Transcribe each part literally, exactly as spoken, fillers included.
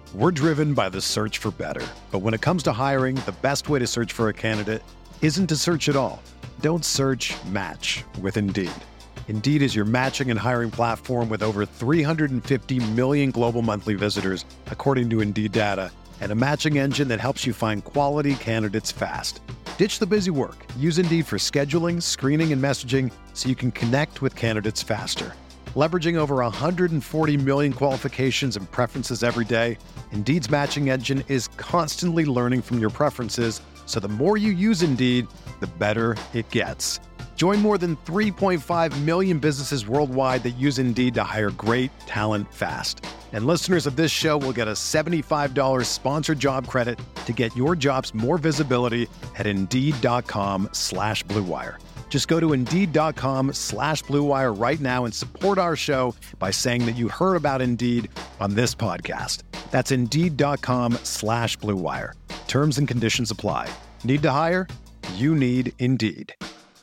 We're driven by the search for better. But when it comes to hiring, the best way to search for a candidate isn't to search at all. Don't search, match with Indeed. Indeed is your matching and hiring platform with over three hundred fifty million global monthly visitors, according to Indeed data, and a matching engine that helps you find quality candidates fast. Ditch the busy work. Use Indeed for scheduling, screening, and messaging so you can connect with candidates faster. Leveraging over one hundred forty million qualifications and preferences every day, Indeed's matching engine is constantly learning from your preferences, so the more you use Indeed, the better it gets. Join more than three point five million businesses worldwide that use Indeed to hire great talent fast. And listeners of this show will get a seventy-five dollars sponsored job credit to get your jobs more visibility at Indeed.com slash Blue Wire. Just go to Indeed.com slash Blue Wire right now and support our show by saying that you heard about Indeed on this podcast. That's Indeed.com slash Blue Wire. Terms and conditions apply. Need to hire? You need Indeed.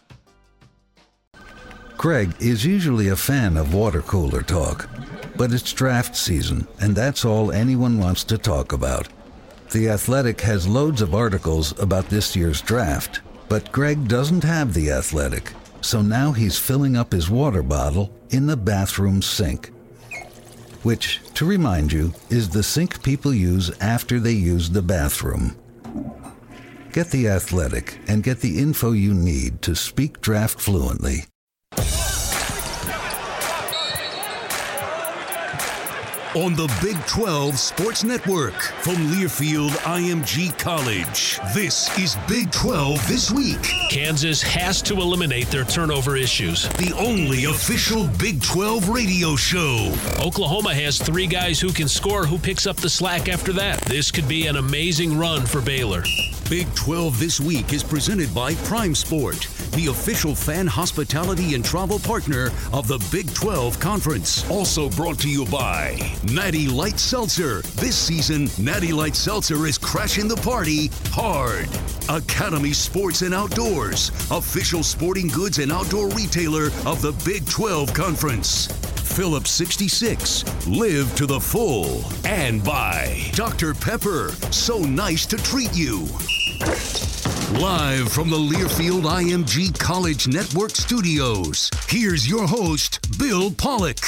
Greg is usually a fan of water cooler talk, but it's draft season, and that's all anyone wants to talk about. The Athletic has loads of articles about this year's draft, but Greg doesn't have The Athletic, so now he's filling up his water bottle in the bathroom sink, which, to remind you, is the sink people use after they use the bathroom. Get The Athletic and get the info you need to speak draft fluently. On the Big twelve Sports Network from Learfield I M G College, this is Big twelve This Week. Kansas has to eliminate their turnover issues. The only official Big twelve radio show. Oklahoma has three guys who can score. Who picks up the slack after that? This could be an amazing run for Baylor. Big twelve This Week is presented by Prime Sport, the official fan hospitality and travel partner of the Big twelve Conference. Also brought to you by Natty Light Seltzer. This season, Natty Light Seltzer is crashing the party hard. Academy Sports and Outdoors, official sporting goods and outdoor retailer of the Big twelve Conference. Phillips sixty-six, live to the full. And by Doctor Pepper, so nice to treat you. Live from the Learfield I M G College Network studios, here's your host, Bill Pollock.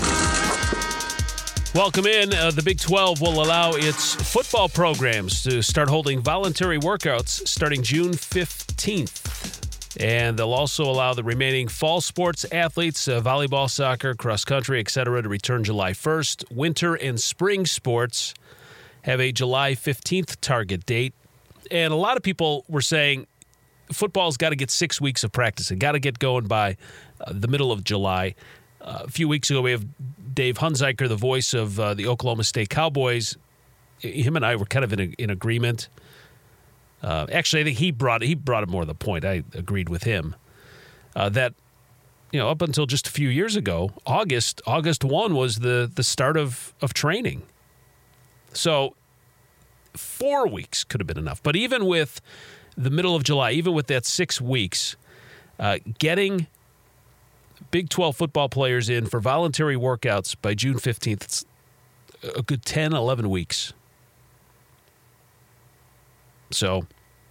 Welcome in. Uh, the Big twelve will allow its football programs to start holding voluntary workouts starting June fifteenth. And they'll also allow the remaining fall sports athletes, uh, volleyball, soccer, cross country, et cetera, to return July first. Winter and spring sports have a July fifteenth target date. And a lot of people were saying football's got to get six weeks of practice. It got to get going by uh, the middle of July. Uh, a few weeks ago, we have Dave Hunziker, the voice of uh, the Oklahoma State Cowboys. Him and I were kind of in, a, in agreement. Uh, actually, I think he brought he brought it more to the point. I agreed with him uh, that you know up until just a few years ago, August August first was the the start of of training. So four weeks could have been enough. But even with the middle of July, even with that six weeks, uh, getting Big twelve football players in for voluntary workouts by June fifteenth, it's a good ten, eleven weeks. So,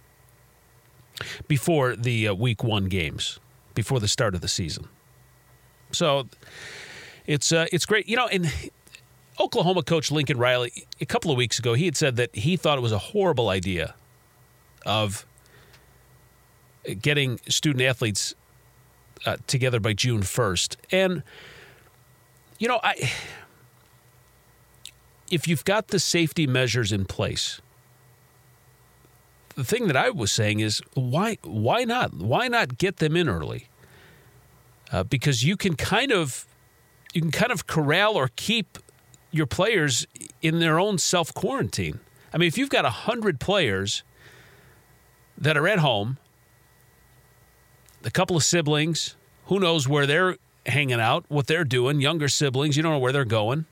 before the uh, week one games, before the start of the season. So, it's uh, it's great. You know, and Oklahoma coach Lincoln Riley, a couple of weeks ago, he had said that he thought it was a horrible idea of getting student athletes uh, together by June first. And, you know, I if you've got the safety measures in place, the thing that I was saying is, why why not? Why not get them in early? Uh, because you can kind of you can kind of corral or keep your players in their own self-quarantine. I mean, if you've got one hundred players that are at home, a couple of siblings, who knows where they're hanging out, what they're doing, younger siblings, you don't know where they're going.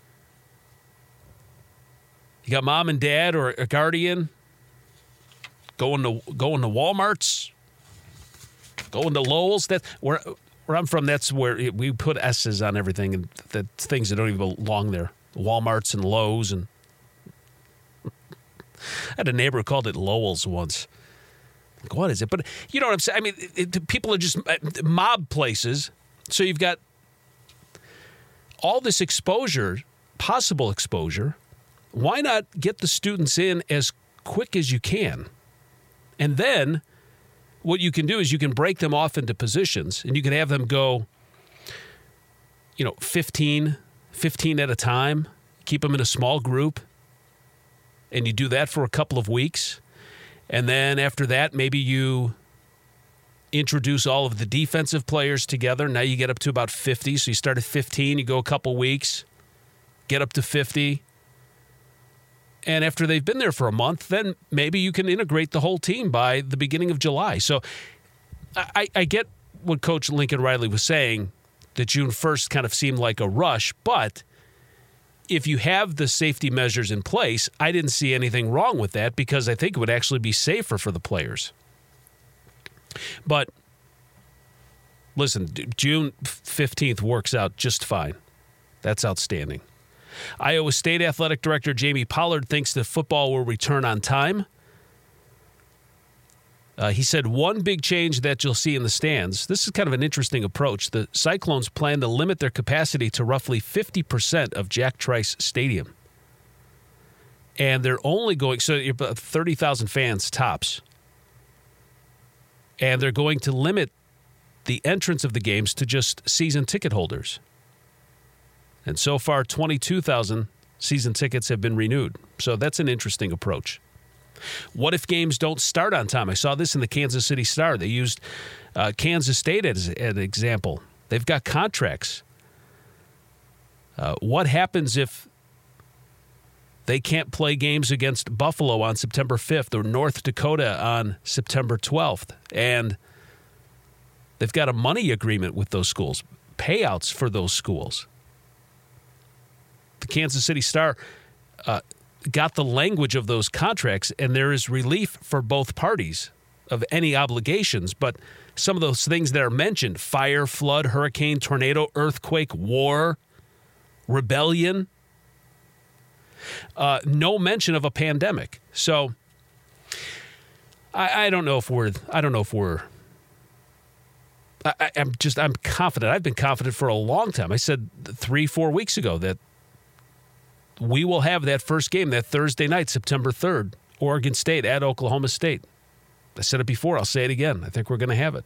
You got mom and dad or a guardian going to going to Walmarts, going to Lowe's. That where where I'm from, that's where we put S's on everything, and that's things that don't even belong there. Walmarts and Lowe's and I had a neighbor who called it Lowell's once. Like, what is it? But you know what I'm saying? I mean, it, it, people are just mob places. So you've got all this exposure, possible exposure. Why not get the students in as quick as you can? And then what you can do is you can break them off into positions, and you can have them go, you know, fifteen, fifteen at a time, keep them in a small group, and you do that for a couple of weeks. And then after that, maybe you introduce all of the defensive players together. Now you get up to about fifty. So you start at fifteen, you go a couple weeks, get up to fifty. And after they've been there for a month, then maybe you can integrate the whole team by the beginning of July. So I, I get what Coach Lincoln Riley was saying, that June first kind of seemed like a rush. But if you have the safety measures in place, I didn't see anything wrong with that because I think it would actually be safer for the players. But listen, June fifteenth works out just fine. That's outstanding. Iowa State Athletic Director Jamie Pollard thinks that football will return on time. Uh, he said one big change that you'll see in the stands. This is kind of an interesting approach. The Cyclones plan to limit their capacity to roughly fifty percent of Jack Trice Stadium. And they're only going, so you're about thirty thousand fans tops. And they're going to limit the entrance of the games to just season ticket holders. And so far, twenty-two thousand season tickets have been renewed. So that's an interesting approach. What if games don't start on time? I saw this in the Kansas City Star. They used uh, Kansas State as, as an example. They've got contracts. Uh, what happens if they can't play games against Buffalo on September fifth or North Dakota on September twelfth? And they've got a money agreement with those schools, payouts for those schools. The Kansas City Star uh, got the language of those contracts, and there is relief for both parties of any obligations. But some of those things that are mentioned, fire, flood, hurricane, tornado, earthquake, war, rebellion, uh, no mention of a pandemic. So I, I don't know if we're, I don't know if we're, I, I'm just, I'm confident. I've been confident for a long time. I said three, four weeks ago that we will have that first game, that Thursday night, September third, Oregon State at Oklahoma State. I said it before. I'll say it again. I think we're going to have it.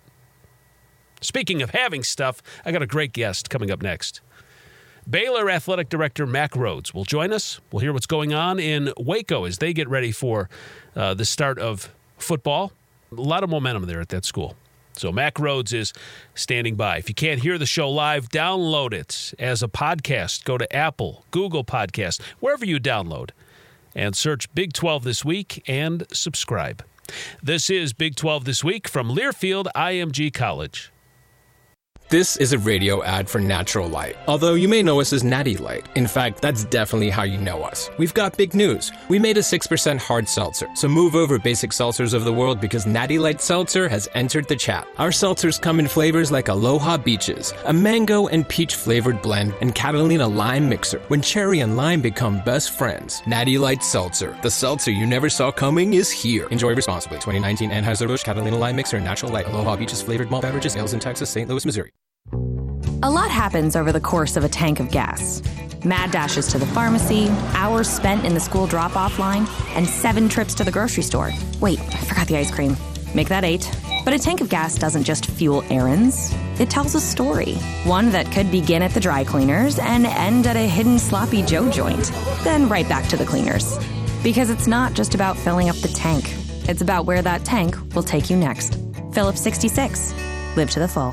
Speaking of having stuff, I got a great guest coming up next. Baylor Athletic Director Mack Rhoades will join us. We'll hear what's going on in Waco as they get ready for uh, the start of football. A lot of momentum there at that school. So Mack Rhoades is standing by. If you can't hear the show live, download it as a podcast. Go to Apple, Google Podcast, wherever you download, and search Big twelve This Week and subscribe. This is Big twelve This Week from Learfield I M G College. This is a radio ad for Natural Light, although you may know us as Natty Light. In fact, that's definitely how you know us. We've got big news. We made a six percent hard seltzer, so move over basic seltzers of the world because Natty Light Seltzer has entered the chat. Our seltzers come in flavors like Aloha Beaches, a mango and peach flavored blend, and Catalina Lime Mixer, when cherry and lime become best friends. Natty Light Seltzer, the seltzer you never saw coming, is here. Enjoy responsibly. twenty nineteen Anheuser-Busch Catalina Lime Mixer and Natural Light Aloha Beaches flavored malt beverages, sales in Texas, Saint Louis, Missouri. A lot happens over the course of a tank of gas. Mad dashes to the pharmacy, hours spent in the school drop-off line, and seven trips to the grocery store. Wait, I forgot the ice cream. Make that eight. But a tank of gas doesn't just fuel errands. It tells a story. One that could begin at the dry cleaners and end at a hidden Sloppy Joe joint. Then right back to the cleaners. Because it's not just about filling up the tank. It's about where that tank will take you next. Phillips sixty-six. Live to the full.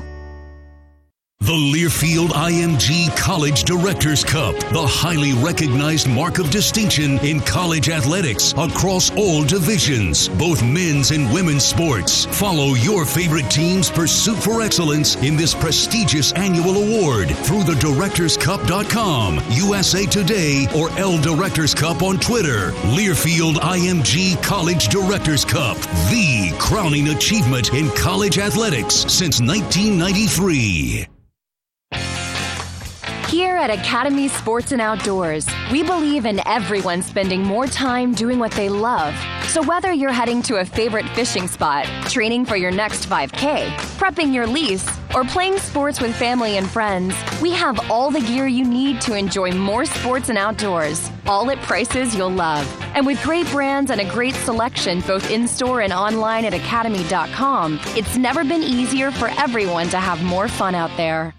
The Learfield I M G College Directors Cup, the highly recognized mark of distinction in college athletics across all divisions, both men's and women's sports. Follow your favorite team's pursuit for excellence in this prestigious annual award through the directors cup dot com, U S A Today, or L Directors Cup on Twitter. Learfield I M G College Directors Cup, the crowning achievement in college athletics since nineteen ninety-three. Here at Academy Sports and Outdoors, we believe in everyone spending more time doing what they love. So whether you're heading to a favorite fishing spot, training for your next five K, prepping your lease, or playing sports with family and friends, we have all the gear you need to enjoy more sports and outdoors, all at prices you'll love. And with great brands and a great selection both in-store and online at academy dot com, it's never been easier for everyone to have more fun out there.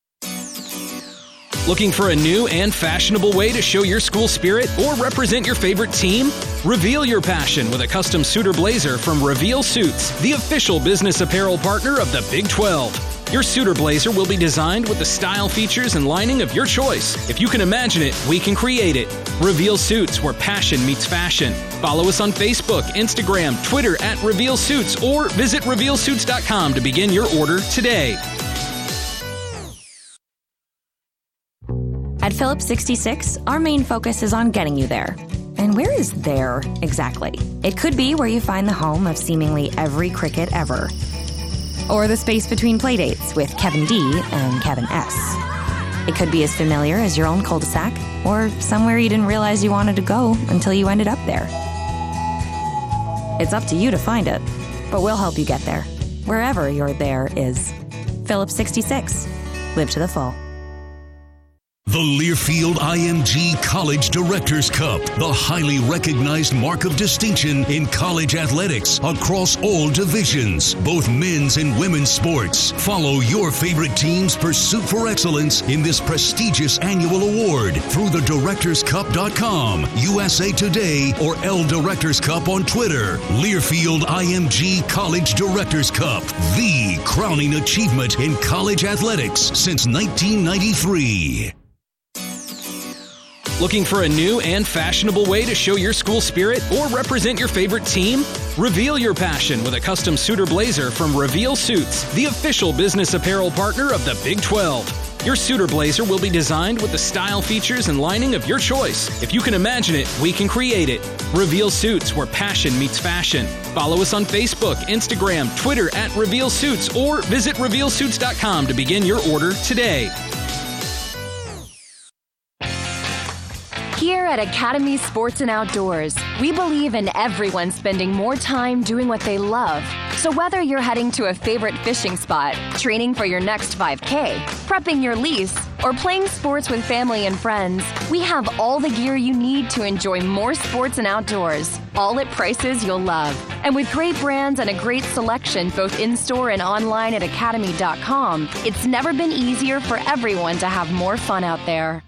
Looking for a new and fashionable way to show your school spirit or represent your favorite team? Reveal your passion with a custom suit or blazer from Reveal Suits, the official business apparel partner of the Big twelve. Your suit or blazer will be designed with the style, features, and lining of your choice. If you can imagine it, we can create it. Reveal Suits, where passion meets fashion. Follow us on Facebook, Instagram, Twitter at Reveal Suits, or visit reveal suits dot com to begin your order today. At Phillips sixty-six, our main focus is on getting you there. And where is there exactly? It could be where you find the home of seemingly every cricket ever. Or the space between playdates with Kevin D and Kevin S. It could be as familiar as your own cul-de-sac, or somewhere you didn't realize you wanted to go until you ended up there. It's up to you to find it, but we'll help you get there, wherever your there is. Phillips sixty-six. Live to the full. The Learfield I M G College Directors Cup, the highly recognized mark of distinction in college athletics across all divisions, both men's and women's sports. Follow your favorite team's pursuit for excellence in this prestigious annual award through the directors cup dot com, U S A Today, or L Directors Cup on Twitter. Learfield I M G College Directors Cup, the crowning achievement in college athletics since nineteen ninety-three. Looking for a new and fashionable way to show your school spirit or represent your favorite team? Reveal your passion with a custom suit or blazer from Reveal Suits, the official business apparel partner of the Big twelve. Your suit or blazer will be designed with the style, features, and lining of your choice. If you can imagine it, we can create it. Reveal Suits, where passion meets fashion. Follow us on Facebook, Instagram, Twitter at Reveal Suits, or visit reveal suits dot com to begin your order today. Here at Academy Sports and Outdoors, we believe in everyone spending more time doing what they love. So whether you're heading to a favorite fishing spot, training for your next five K, prepping your lease, or playing sports with family and friends, we have all the gear you need to enjoy more sports and outdoors, all at prices you'll love. And with great brands and a great selection both in-store and online at academy dot com, it's never been easier for everyone to have more fun out there.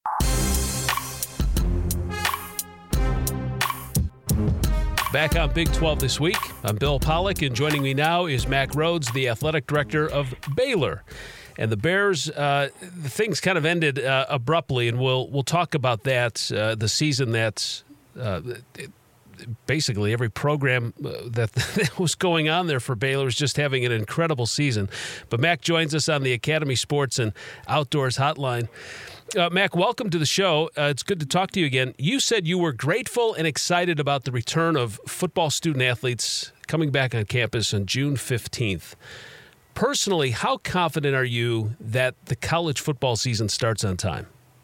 Back on Big twelve this week, I'm Bill Pollack, and joining me now is Mack Rhoades, the athletic director of Baylor. And the Bears, uh, the things kind of ended uh, abruptly, and we'll we'll talk about that, uh, the season that uh, basically every program that, that was going on there for Baylor was just having an incredible season. But Mack joins us on the Academy Sports and Outdoors Hotline. Uh, Mack, welcome to the show. Uh, it's good to talk to you again. You said you were grateful and excited about the return of football student athletes coming back on campus on June fifteenth. Personally, how confident are you that the college football season starts on time?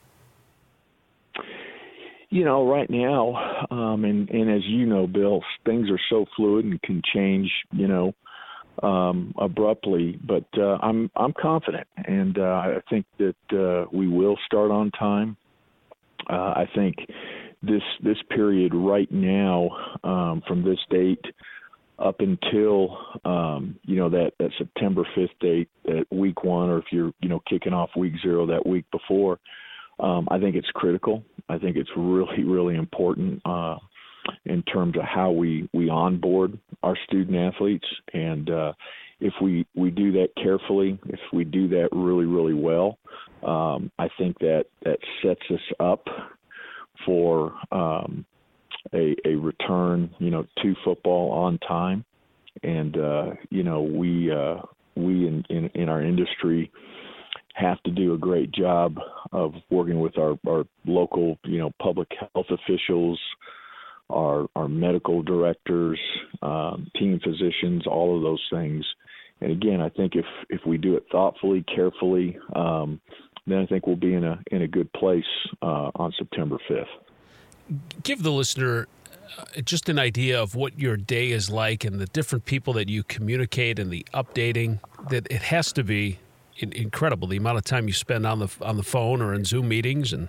You know, right now, um, and, and as you know, Bill, things are so fluid and can change, you know, um, abruptly. But uh, I'm I'm confident, and uh, I think that uh, we will start on time. Uh, I think this this period right now, um, from this date up until um, you know that, that September fifth date, that week one, or if you're you know kicking off week zero that week before, um, I think it's critical. I think it's really really important uh, in terms of how we, we onboard our student athletes, and uh, if we, we do that carefully, if we do that really really well, um, I think that that sets us up for um, A, a return, you know, to football on time. And, uh, you know, we uh, we in, in, in our industry have to do a great job of working with our, our local, you know, public health officials, our our medical directors, um, team physicians, all of those things. And again, I think if, if we do it thoughtfully, carefully, um, then I think we'll be in a in a good place uh, on September fifth. Give the listener uh, just an idea of what your day is like and the different people that you communicate and the updating. That it has to be in- incredible the amount of time you spend on the on the phone or in Zoom meetings. And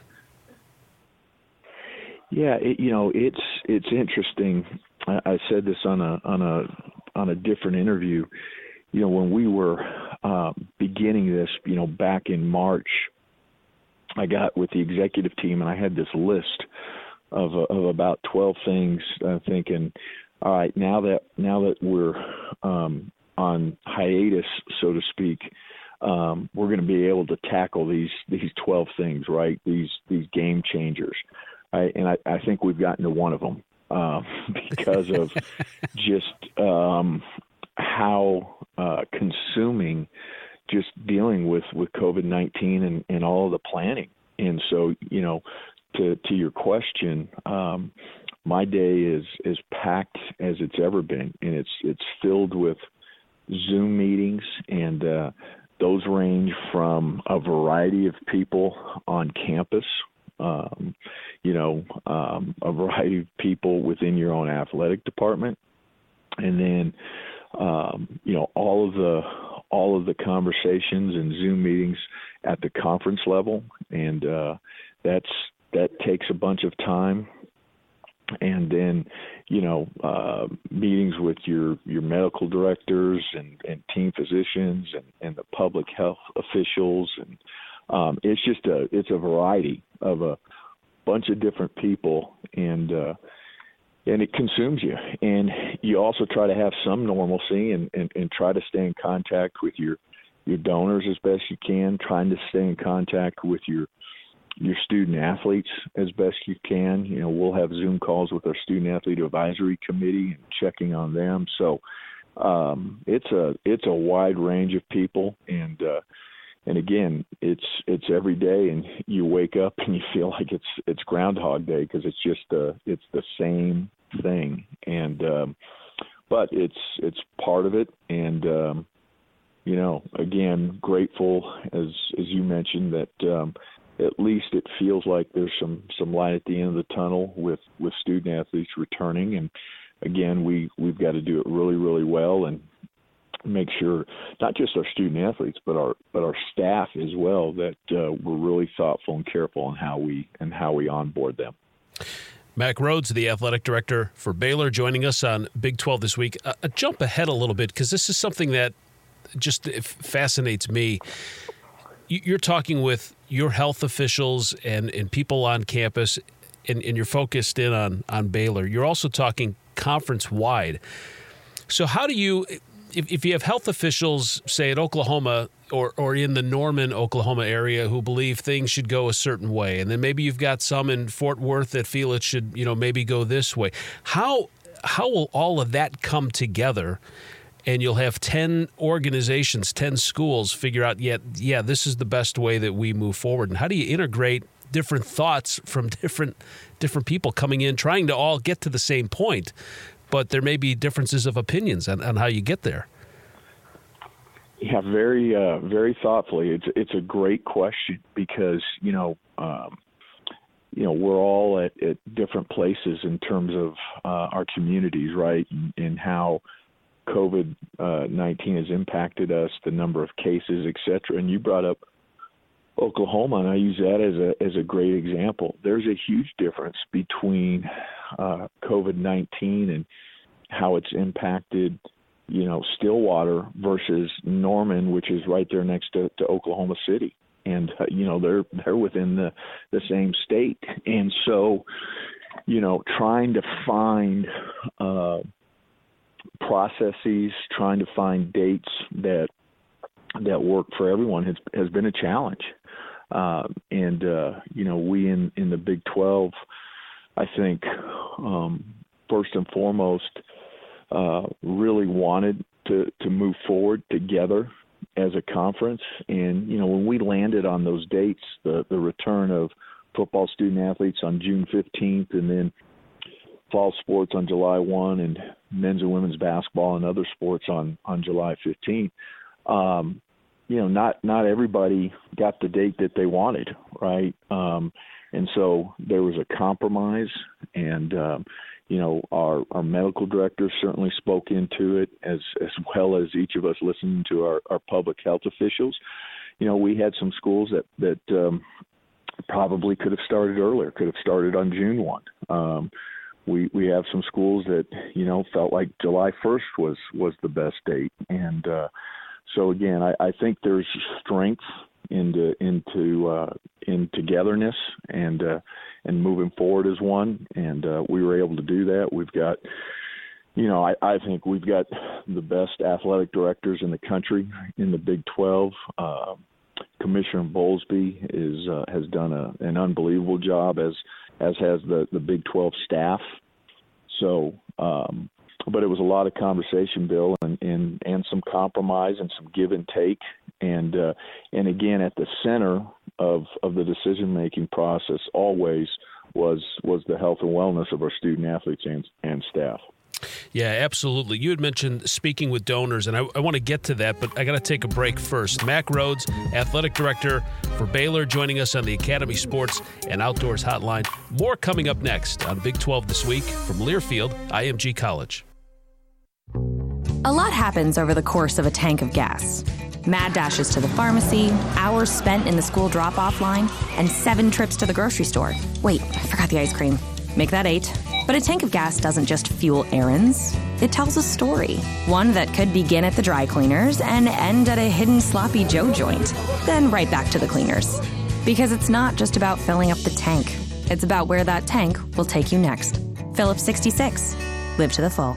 yeah, it, you know, it's it's interesting. I, I said this on a on a on a different interview. You know, when we were uh, beginning this, you know, back in March, I got with the executive team and I had this list of, uh, of about twelve things. I'm thinking, all right, now that now that we're um, on hiatus, so to speak, um, we're going to be able to tackle these these twelve things, right? These these game changers, I, and I, I think we've gotten to one of them uh, because of just um, how uh, consuming just dealing with, with COVID nineteen and, and all of the planning. And so, you know, to, to your question, um, my day is, is packed as it's ever been, and it's, it's filled with Zoom meetings, and uh, those range from a variety of people on campus, um, you know, um, a variety of people within your own athletic department. And then, um, you know, all of the, all of the conversations and Zoom meetings at the conference level. And uh, that's, that takes a bunch of time. And then, you know, uh, meetings with your, your medical directors and, and team physicians and, and the public health officials. And um, it's just a, it's a variety of a bunch of different people, and, uh, and it consumes you. And you also try to have some normalcy and, and, and try to stay in contact with your, your donors as best you can, trying to stay in contact with your, your student athletes as best you can. You know, we'll have Zoom calls with our student athlete advisory committee and checking on them. So um, it's a, it's a wide range of people. And, uh, and again, it's, it's every day, and you wake up and you feel like it's, it's Groundhog Day, because it's just uh it's the same thing. And, um, but it's, it's part of it. And, um, you know, again, grateful, as, as you mentioned, that, um, at least it feels like there's some, some light at the end of the tunnel with, with student athletes returning. And again, we, we've got to do it really, really well and make sure not just our student athletes, but our, but our staff as well, that uh, we're really thoughtful and careful on how we, and how we onboard them. Mack Rhoades, the athletic director for Baylor, joining us on Big twelve this week. A, a jump ahead a little bit, because this is something that just fascinates me. You're talking with your health officials and, and people on campus, and, and you're focused in on, on Baylor. You're also talking conference-wide. So how do you, if, if you have health officials, say at Oklahoma or, or in the Norman, Oklahoma area, who believe things should go a certain way, and then maybe you've got some in Fort Worth that feel it should, you know, maybe go this way, how how will all of that come together? And you'll have ten organizations, ten schools figure out, yeah, yeah, this is the best way that we move forward. And how do you integrate different thoughts from different different people coming in, trying to all get to the same point, but there may be differences of opinions on, on how you get there? Yeah, very, uh, very thoughtfully. It's it's a great question, because you know, um, you know, we're all at, at different places in terms of uh, our communities, right, and, and how COVID nineteen has impacted us, the number of cases, et cetera. And you brought up Oklahoma, and I use that as a as a great example. There's a huge difference between uh, COVID nineteen and how it's impacted, you know, Stillwater versus Norman, which is right there next to, to Oklahoma City. And, uh, you know, they're they're within the, the same state. And so, you know, trying to find uh, processes, trying to find dates that that work for everyone has has been a challenge. Uh, and, uh, you know, we in, in the Big twelve, I think, um, first and foremost, uh, really wanted to, to move forward together as a conference. And, you know, when we landed on those dates, the, the return of football student athletes on June fifteenth, and then fall sports on July first, and men's and women's basketball and other sports on, on July fifteenth, um, you know, not not everybody got the date that they wanted, right? Um, and so there was a compromise, and um, you know, our, our medical director certainly spoke into it, as as well as each of us listening to our, our public health officials. You know, we had some schools that that um, probably could have started earlier, could have started on June first. Um, we we have some schools that, you know, felt like July first was was the best date, and uh, so again, I, I think there's strength into into uh, in togetherness and uh, and moving forward as one, and uh, we were able to do that. We've got, you know, I, I think we've got the best athletic directors in the country in the Big twelve. Uh, Commissioner Bowlesby is uh, has done a, an unbelievable job, as as has the, the Big twelve staff. So, um, but it was a lot of conversation, Bill, and, and, and some compromise and some give and take. And uh, and again, at the center of, of the decision-making process always was was the health and wellness of our student athletes and, and staff. Yeah, absolutely. You had mentioned speaking with donors, and I, I want to get to that, but I got to take a break first. Mack Rhoades, athletic director for Baylor, joining us on the Academy Sports and Outdoors Hotline. More coming up next on Big twelve This Week from Learfield, I M G College. A lot happens over the course of a tank of gas. Mad dashes to the pharmacy, hours spent in the school drop-off line, and seven trips to the grocery store. Wait, I forgot the ice cream. Make that eight. But a tank of gas doesn't just fuel errands. It tells a story. One that could begin at the dry cleaners and end at a hidden Sloppy Joe joint. Then right back to the cleaners. Because it's not just about filling up the tank. It's about where that tank will take you next. Phillips sixty-six. Live to the full.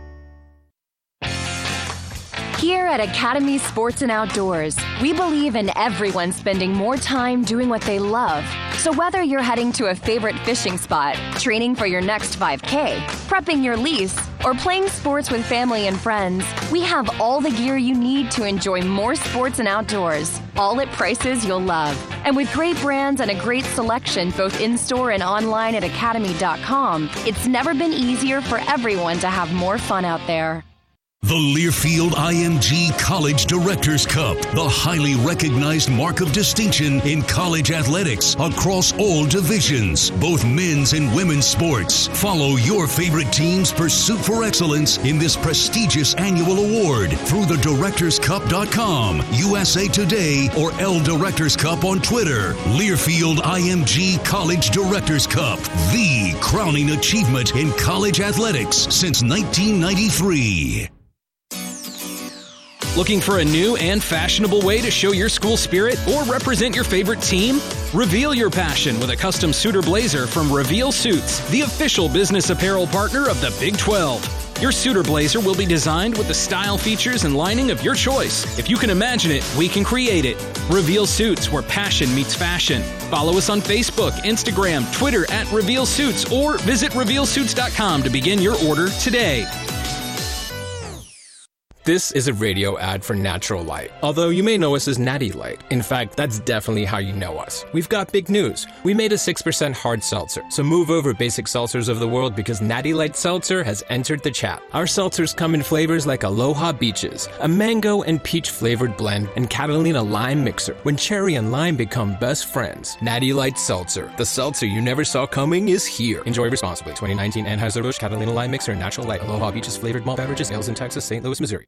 Here at Academy Sports and Outdoors, we believe in everyone spending more time doing what they love. So whether you're heading to a favorite fishing spot, training for your next five K, prepping your lease, or playing sports with family and friends, we have all the gear you need to enjoy more sports and outdoors, all at prices you'll love. And with great brands and a great selection both in-store and online at academy dot com, it's never been easier for everyone to have more fun out there. The Learfield I M G College Directors Cup, the highly recognized mark of distinction in college athletics across all divisions, both men's and women's sports. Follow your favorite team's pursuit for excellence in this prestigious annual award through the directors cup dot com, U S A Today, or L Directors Cup on Twitter. Learfield I M G College Directors Cup, the crowning achievement in college athletics since nineteen ninety-three. Looking for a new and fashionable way to show your school spirit or represent your favorite team? Reveal your passion with a custom suit or blazer from Reveal Suits, the official business apparel partner of the Big twelve. Your suit or blazer will be designed with the style, features, and lining of your choice. If you can imagine it, we can create it. Reveal Suits, where passion meets fashion. Follow us on Facebook, Instagram, Twitter at Reveal Suits, or visit reveal suits dot com to begin your order today. This is a radio ad for Natural Light, although you may know us as Natty Light. In fact, that's definitely how you know us. We've got big news. We made a six percent hard seltzer, so move over basic seltzers of the world because Natty Light Seltzer has entered the chat. Our seltzers come in flavors like Aloha Beaches, a mango and peach flavored blend, and Catalina Lime Mixer, when cherry and lime become best friends. Natty Light Seltzer, the seltzer you never saw coming, is here. Enjoy responsibly. twenty nineteen Anheuser-Busch Catalina Lime Mixer, Natural Light, Aloha Beaches flavored malt beverages, sales in Texas, Saint Louis, Missouri.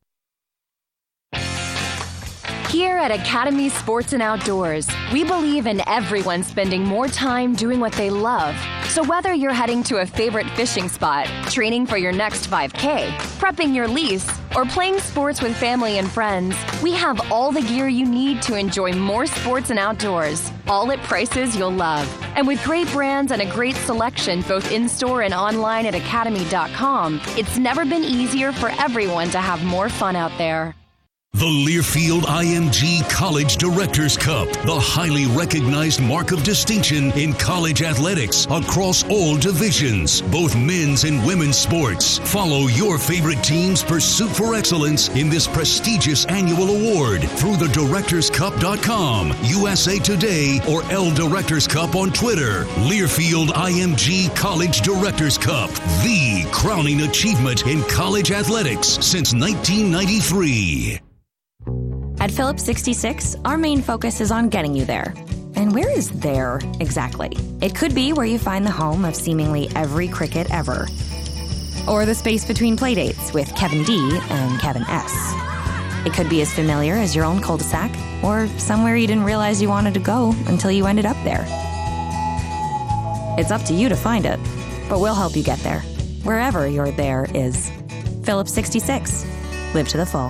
Here at Academy Sports and Outdoors, we believe in everyone spending more time doing what they love. So whether you're heading to a favorite fishing spot, training for your next five K, prepping your lease, or playing sports with family and friends, we have all the gear you need to enjoy more sports and outdoors, all at prices you'll love. And with great brands and a great selection both in-store and online at academy dot com, it's never been easier for everyone to have more fun out there. The Learfield I M G College Directors Cup, the highly recognized mark of distinction in college athletics across all divisions, both men's and women's sports. Follow your favorite team's pursuit for excellence in this prestigious annual award through the directors cup dot com, U S A Today, or L Directors Cup on Twitter. Learfield I M G College Directors Cup, the crowning achievement in college athletics since nineteen ninety-three. At Phillips sixty-six, our main focus is on getting you there. And where is there exactly? It could be where you find the home of seemingly every cricket ever. Or the space between playdates with Kevin D and Kevin S. It could be as familiar as your own cul-de-sac, or somewhere you didn't realize you wanted to go until you ended up there. It's up to you to find it, but we'll help you get there. Wherever your there is. Phillips sixty-six. Live to the full.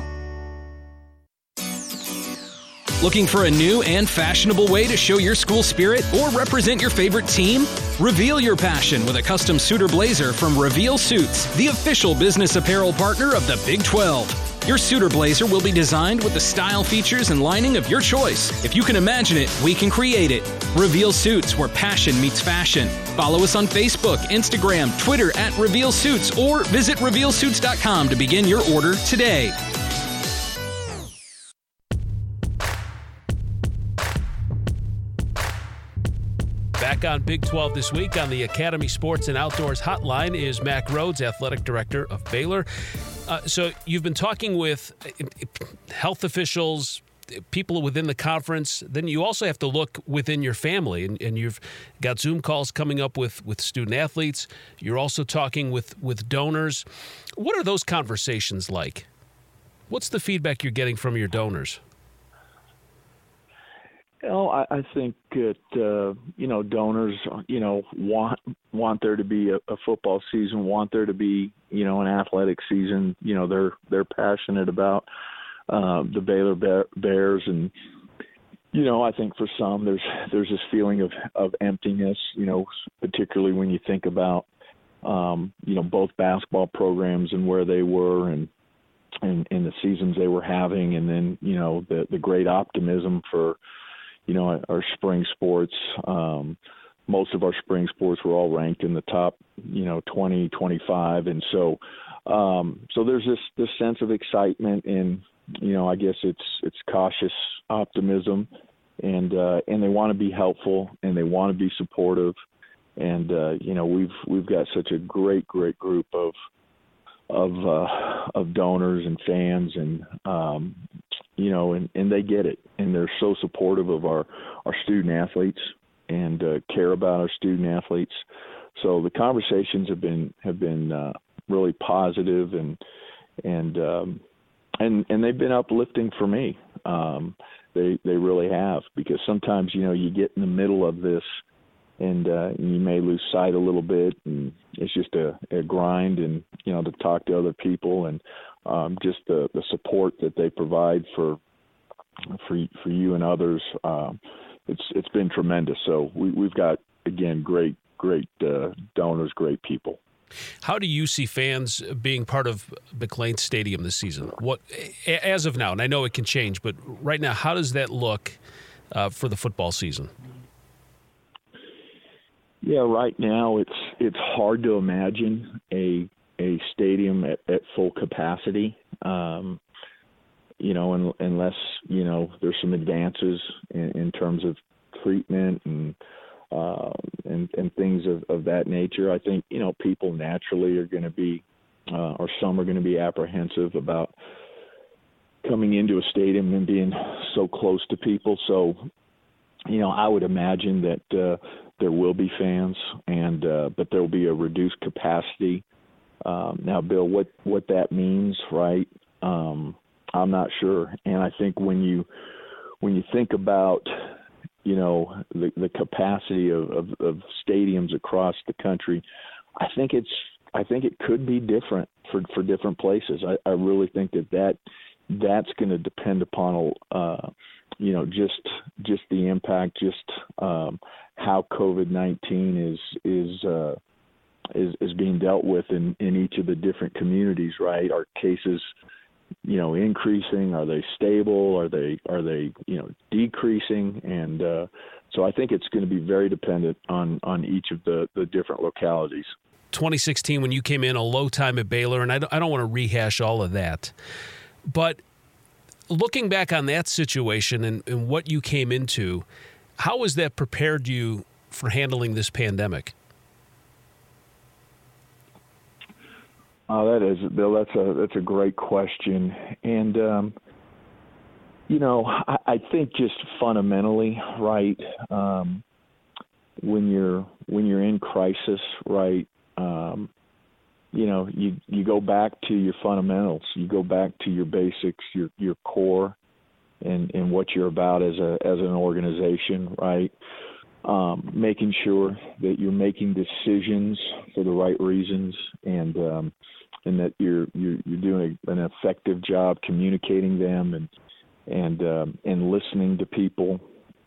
Looking for a new and fashionable way to show your school spirit or represent your favorite team? Reveal your passion with a custom suit or blazer from Reveal Suits, the official business apparel partner of the Big twelve. Your suit or blazer will be designed with the style, features, and lining of your choice. If you can imagine it, we can create it. Reveal Suits, where passion meets fashion. Follow us on Facebook, Instagram, Twitter at Reveal Suits, or visit reveal suits dot com to begin your order today. Back on Big twelve this week on the Academy Sports and Outdoors Hotline is Mack Rhoades, Athletic Director of Baylor. Uh, so you've been talking with health officials, people within the conference. Then you also have to look within your family, and, and you've got Zoom calls coming up with, with student athletes. You're also talking with, with donors. What are those conversations like? What's the feedback you're getting from your donors? Well, I, I think that, uh, you know, donors, you know, want want there to be a, a football season, want there to be, you know, an athletic season. You know, they're they're passionate about uh, the Baylor Bear, Bears. And, you know, I think for some there's there's this feeling of, of emptiness, you know, particularly when you think about, um, you know, both basketball programs and where they were and, and, and the seasons they were having. And then, you know, the, the great optimism for, you know, our spring sports. Um, most of our spring sports were all ranked in the top, you know, twenty, twenty-five. And so, um, so there's this, this sense of excitement and, you know, I guess it's, it's cautious optimism, and, uh, and they want to be helpful and they want to be supportive. And, uh, you know, we've, we've got such a great, great group of, of, uh, of donors and fans, and, um, you know, and, and they get it, and they're so supportive of our, our student athletes and uh, care about our student athletes. So the conversations have been have been uh, really positive, and and um, and and they've been uplifting for me. Um, they they really have, because sometimes, you know, you get in the middle of this, and uh, you may lose sight a little bit, and it's just a, a grind, and, you know, to talk to other people, and um, just the, the support that they provide for for for you and others. Um, it's it's been tremendous. So we, we've got, again, great great uh, donors, great people. How do you see fans being part of McLean Stadium this season? What, as of now, and I know it can change, but right now, how does that look uh, for the football season? Yeah, right now it's it's hard to imagine a a stadium at, at full capacity. Um, you know, un, unless you know there's some advances in, in terms of treatment and uh, and and things of, of that nature. I think, you know, people naturally are going to be, uh, or some are going to be apprehensive about coming into a stadium and being so close to people. So, you know, I would imagine that uh, there will be fans, and uh, but there will be a reduced capacity. Um, now, Bill, what, what that means, right? Um, I'm not sure. And I think when you when you think about, you know, the, the capacity of, of, of stadiums across the country, I think it's I think it could be different for, for different places. I, I really think that, that that's going to depend upon, uh, you know, just just the impact, just um, how COVID nineteen is is uh, is is being dealt with in, in each of the different communities. Right? Are cases, you know, increasing? Are they stable? Are they are they you know decreasing? And uh, so I think it's going to be very dependent on on each of the, the different localities. twenty sixteen, when you came in, a low time at Baylor, and I don't, I don't want to rehash all of that, but looking back on that situation and, and what you came into, how has that prepared you for handling this pandemic? Oh, that is, Bill. That's a that's a great question, and um, You know, I, I think just fundamentally, right, um, when you're when you're in crisis, right, um, you know, you, you go back to your fundamentals. You go back to your basics, your your core, and, and what you're about as a as an organization, right? Um, making sure that you're making decisions for the right reasons, and um, and that you're you're, you're doing an effective job communicating them, and and um, and listening to people,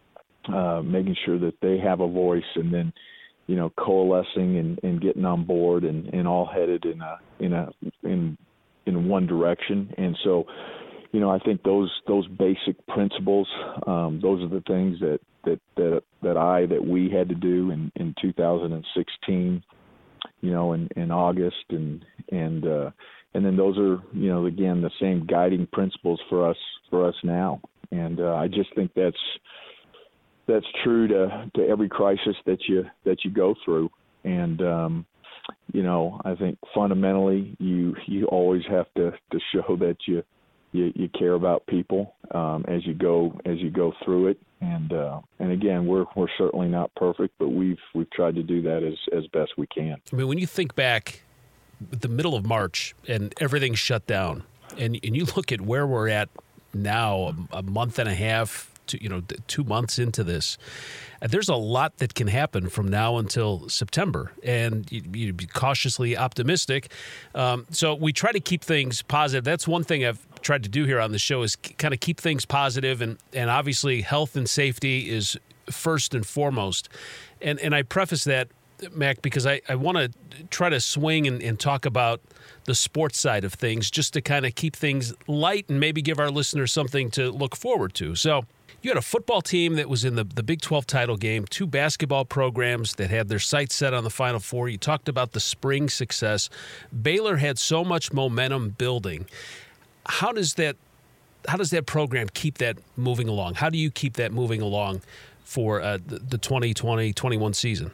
uh, making sure that they have a voice, and then, you know, coalescing and, and getting on board, and, and all headed in a in a in in one direction. And so, you know, I think those those basic principles, um, those are the things that that that that I that we had to do in, in two thousand sixteen, you know, in, in August, and and uh, and then those are, you know, again, the same guiding principles for us for us now. And uh, I just think that's that's true to, to every crisis that you that you go through. And um, you know, I think fundamentally you you always have to, to show that you, you you care about people um, as you go as you go through it. And uh, and again, we're we're certainly not perfect, but we've we've tried to do that as, as best we can. I mean, when you think back, the middle of March and everything shut down, and and you look at where we're at now, a, a month and a half, to, you know, two months into this, there's a lot that can happen from now until September, and you, you'd be cautiously optimistic. Um, so we try to keep things positive. That's one thing I've tried to do here on the show, is kind of keep things positive, and and obviously health and safety is first and foremost. And and I preface that, Mac, because I, I want to try to swing and, and talk about the sports side of things, just to kind of keep things light and maybe give our listeners something to look forward to. So you had a football team that was in the, the Big twelve title game, two basketball programs that had their sights set on the Final Four. You talked about the spring success. Baylor had so much momentum building. How does that how does that program keep that moving along? How do you keep that moving along for uh, the, the twenty twenty twenty-one season?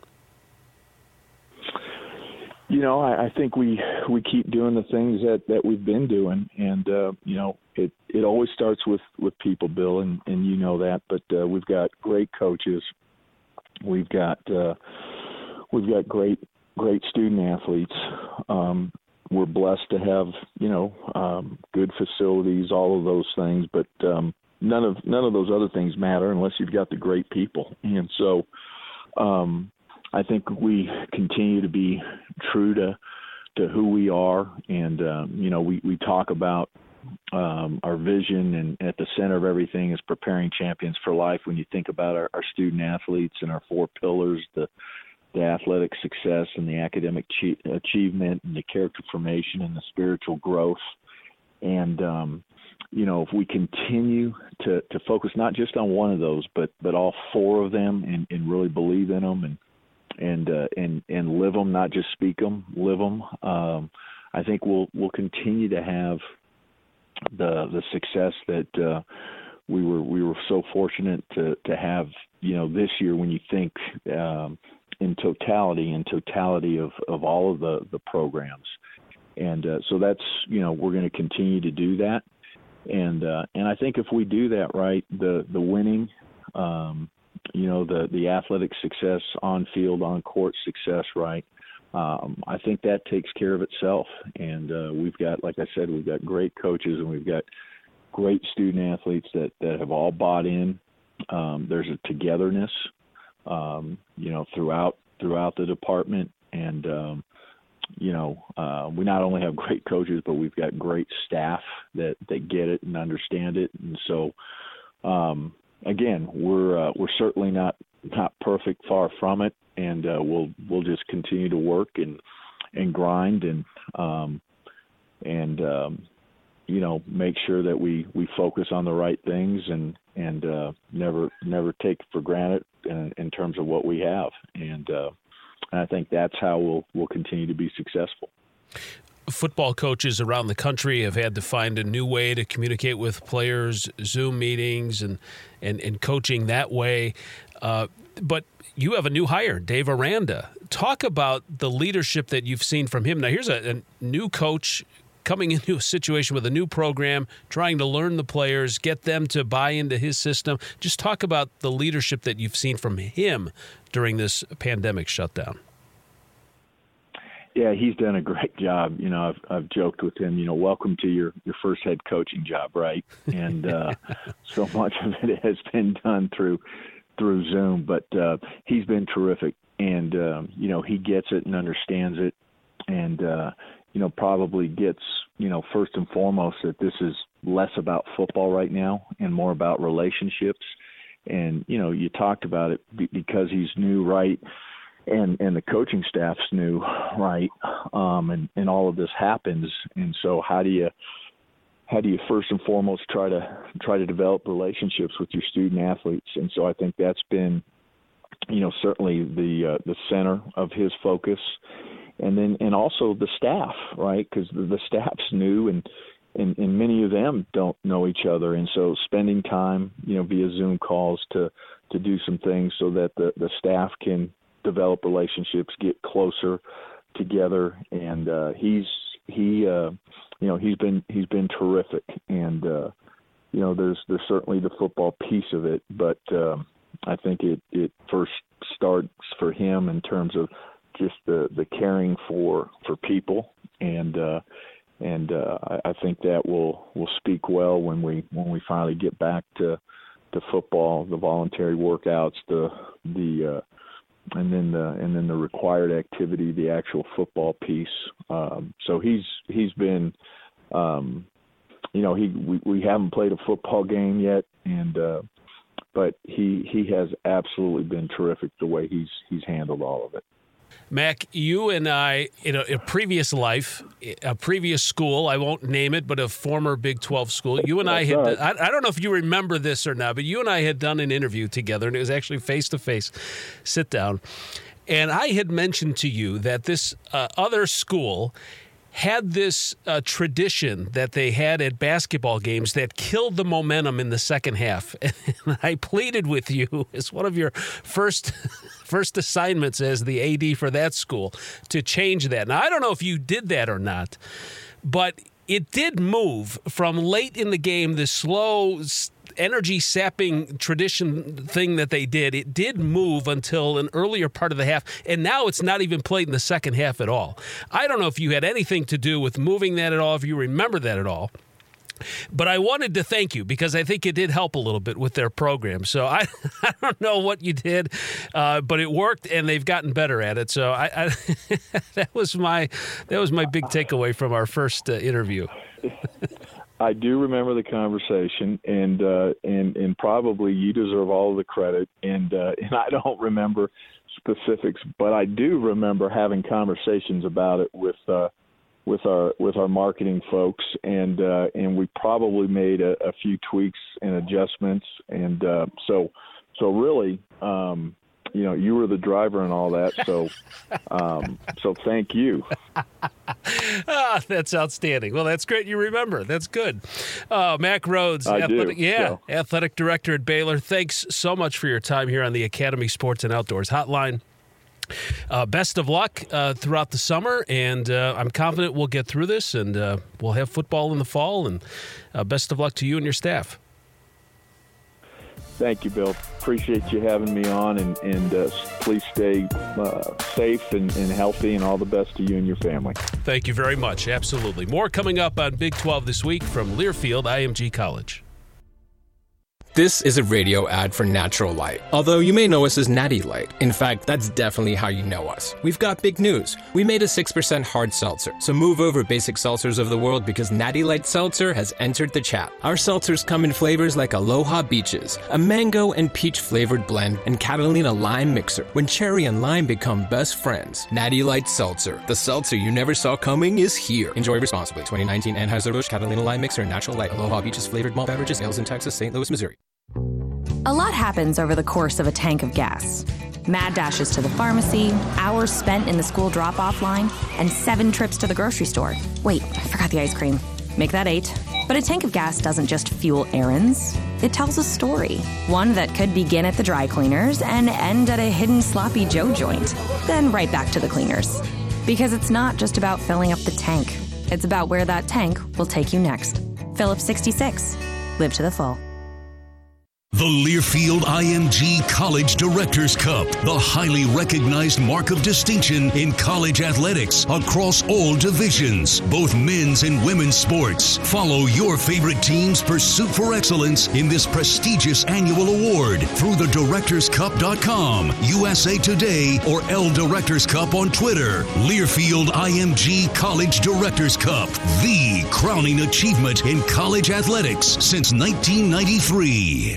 You know, I, I think we we keep doing the things that, that we've been doing, and uh, you know, it, it always starts with, with people, Bill, and, and you know that. But uh, we've got great coaches, we've got uh, we've got great great student athletes. Um, we're blessed to have, you know, um, good facilities, all of those things. But um, none of none of those other things matter unless you've got the great people, and so. Um, I think we continue to be true to to who we are, and um, you know, we, we talk about um, our vision, and at the center of everything is preparing champions for life. When you think about our, our student athletes and our four pillars, the the athletic success and the academic che- achievement and the character formation and the spiritual growth, and um, you know, if we continue to, to focus not just on one of those, but but all four of them, and, and really believe in them, and and uh, and and live them, not just speak them, live them. Um, I think we'll we'll continue to have the the success that uh, we were we were so fortunate to, to have. You know, this year, when you think um, in totality, in totality of, of all of the, the programs, and uh, so that's, you know, we're going to continue to do that, and uh, and I think if we do that right, the the winning. Um, you know, the, the athletic success, on field, on court success, right? Um, I think that takes care of itself. And uh, we've got, like I said, we've got great coaches, and we've got great student athletes that, that have all bought in. Um, there's a togetherness, um, you know, throughout throughout the department. And, um, you know, uh, we not only have great coaches, but we've got great staff that, that get it and understand it. And so, um, Again, we're uh, we're certainly not, not perfect, far from it, and uh, we'll we'll just continue to work and and grind and um, and um, you know, make sure that we, we focus on the right things, and and uh, never never take for granted in, in terms of what we have, and, uh, and I think that's how we'll we'll continue to be successful. Football coaches around the country have had to find a new way to communicate with players, Zoom meetings, and and, and coaching that way. Uh, but you have a new hire, Dave Aranda. Talk about the leadership that you've seen from him. Now, here's a, a new coach coming into a situation with a new program, trying to learn the players, get them to buy into his system. Just talk about the leadership that you've seen from him during this pandemic shutdown. Yeah, he's done a great job. You know, I've, I've joked with him, you know, welcome to your, your first head coaching job, right? And uh, so much of it has been done through through Zoom, but uh, he's been terrific. And, um, you know, he gets it and understands it and, uh, you know, probably gets, you know, first and foremost that this is less about football right now and more about relationships. And, you know, you talked about it because he's new, right? And and the coaching staff's new, right? Um, and, and all of this happens. And so how do you how do you first and foremost try to try to develop relationships with your student athletes? And so I think that's been, you know, certainly the uh, the center of his focus. And then and also the staff, right? Because the, the staff's new and, and and many of them don't know each other. And so spending time, you know, via Zoom calls to to do some things so that the, the staff can develop relationships, get closer together, and uh, he's he uh, you know he's been he's been terrific, and uh, you know there's there's certainly the football piece of it, but um, I think it it first starts for him in terms of just the, the caring for for people, and uh, and uh, I, I think that will will speak well when we when we finally get back to to football, the voluntary workouts, the the uh, and then the and then the required activity, the actual football piece. Um, so he's he's been, um, you know, he we, we haven't played a football game yet, and uh, but he he has absolutely been terrific the way he's he's handled all of it. Mac, you and I, in a, a previous life, a previous school, I won't name it, but a former Big twelve school, you and I had, right. I, I don't know if you remember this or not, but you and I had done an interview together, and it was actually face-to-face sit down. And I had mentioned to you that this uh, other school had this uh, tradition that they had at basketball games that killed the momentum in the second half. And I pleaded with you as one of your first first assignments as the A D for that school to change that. Now, I don't know if you did that or not, but it did move from late in the game, the slow energy-sapping tradition thing that they did, it did move until an earlier part of the half, and now it's not even played in the second half at all. I don't know if you had anything to do with moving that at all, if you remember that at all, but I wanted to thank you because I think it did help a little bit with their program. So I, I don't know what you did, uh, but it worked, and they've gotten better at it. So I, I that was my that was my big takeaway from our first uh, interview. I do remember the conversation, and uh, and and probably you deserve all of the credit. And uh, and I don't remember specifics, but I do remember having conversations about it with uh, with our with our marketing folks, and uh, and we probably made a, a few tweaks and adjustments. And uh, so so really, um, you know, you were the driver and all that. So um, so thank you. Ah, that's outstanding. Well, that's great. You remember. That's good. Uh, Mac Rhoades, I athletic, do, yeah, so. athletic director at Baylor. Thanks so much for your time here on the Academy Sports and Outdoors Hotline. Uh, best of luck uh, throughout the summer, and uh, I'm confident we'll get through this, and uh, we'll have football in the fall. And uh, best of luck to you and your staff. Thank you, Bill. Appreciate you having me on, and, and uh, please stay uh, safe and, and healthy, and all the best to you and your family. Thank you very much. Absolutely. More coming up on Big twelve this week from Learfield I M G College. This is a radio ad for Natural Light. Although you may know us as Natty Light. In fact, that's definitely how you know us. We've got big news. We made a six percent hard seltzer. So move over, basic seltzers of the world, because Natty Light Seltzer has entered the chat. Our seltzers come in flavors like Aloha Beaches, a mango and peach flavored blend, and Catalina Lime Mixer. When cherry and lime become best friends. Natty Light Seltzer. The seltzer you never saw coming is here. Enjoy responsibly. twenty nineteen Anheuser-Busch Catalina Lime Mixer and Natural Light Aloha Beaches flavored malt beverages. Ales in Texas, Saint Louis, Missouri. A lot happens over the course of a tank of gas. Mad dashes to the pharmacy, hours spent in the school drop-off line, and seven trips to the grocery store. Wait, I forgot the ice cream. Make that eight. But a tank of gas doesn't just fuel errands. It tells a story. One that could begin at the dry cleaners and end at a hidden Sloppy Joe joint. Then right back to the cleaners. Because it's not just about filling up the tank. It's about where that tank will take you next. Phillips sixty-six. Live to the full. The Learfield I M G College Directors Cup, the highly recognized mark of distinction in college athletics across all divisions, both men's and women's sports. Follow your favorite team's pursuit for excellence in this prestigious annual award through the directors cup dot com, U S A Today, or L Directors Cup on Twitter. Learfield I M G College Directors Cup, the crowning achievement in college athletics since nineteen ninety-three.